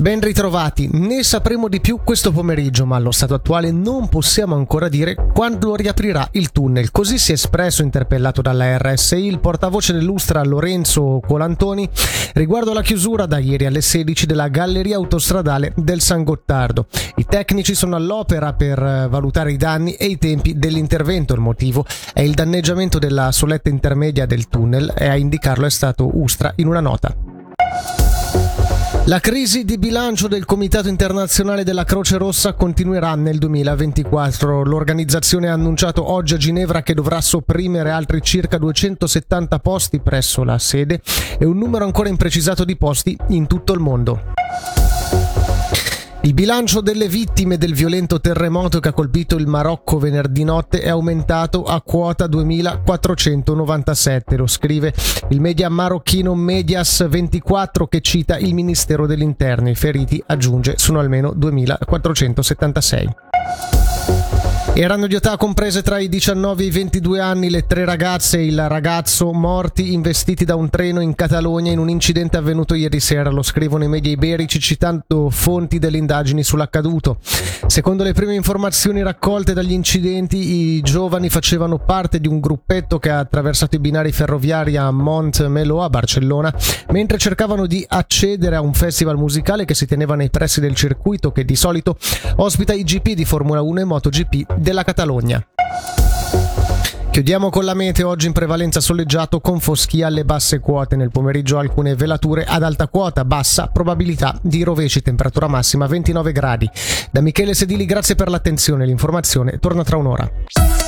Ben ritrovati, ne sapremo di più questo pomeriggio, ma allo stato attuale non possiamo ancora dire quando riaprirà il tunnel. Così si è espresso, interpellato dalla RSI, il portavoce dell'Ustra Lorenzo Colantoni riguardo alla chiusura da ieri alle 16 della galleria autostradale del San Gottardo. I tecnici sono all'opera per valutare i danni e i tempi dell'intervento. Il motivo è il danneggiamento della soletta intermedia del tunnel e a indicarlo è stato Ustra in una nota. La crisi di bilancio del Comitato Internazionale della Croce Rossa continuerà nel 2024. L'organizzazione ha annunciato oggi a Ginevra che dovrà sopprimere altri circa 270 posti presso la sede e un numero ancora imprecisato di posti in tutto il mondo. Il bilancio delle vittime del violento terremoto che ha colpito il Marocco venerdì notte è aumentato a quota 2497, lo scrive il media marocchino Medias 24 che cita il Ministero degli Interni. I feriti, aggiunge, sono almeno 2476. Erano di età comprese tra i 19 e i 22 anni le 3 ragazze e il ragazzo morti investiti da un treno in Catalogna in un incidente avvenuto ieri sera, lo scrivono i media iberici citando fonti delle indagini sull'accaduto. Secondo le prime informazioni raccolte dagli incidenti, i giovani facevano parte di un gruppetto che ha attraversato i binari ferroviari a Montmeló, a Barcellona, mentre cercavano di accedere a un festival musicale che si teneva nei pressi del circuito che di solito ospita i GP di Formula 1 e MotoGP della Catalogna. Chiudiamo con la meteo, oggi in prevalenza soleggiato con foschia alle basse quote. Nel pomeriggio alcune velature ad alta quota, bassa probabilità di rovesci, temperatura massima 29 gradi. Da Michele Sedili grazie per l'attenzione, l'informazione torna tra un'ora.